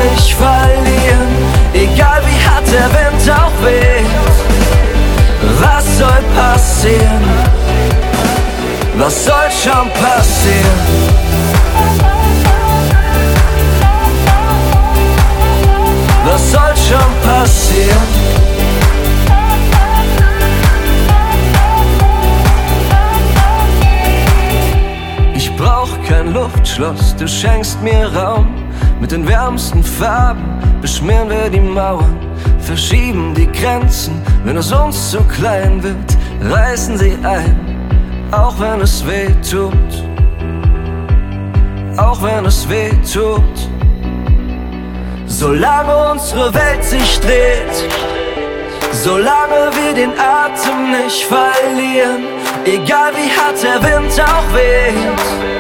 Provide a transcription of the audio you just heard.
nicht verlieren, egal wie hart der Wind auch weht. Was soll passieren? Was soll schon passieren? Was soll schon passieren? Ich brauch kein Luftschloss, du schenkst mir Raum. Mit den wärmsten Farben beschmieren wir die Mauern, verschieben die Grenzen. Wenn es uns zu klein wird, reißen sie ein, auch wenn es weh tut. Auch wenn es weh tut. Solange unsere Welt sich dreht, solange wir den Atem nicht verlieren, egal wie hart der Wind auch weht.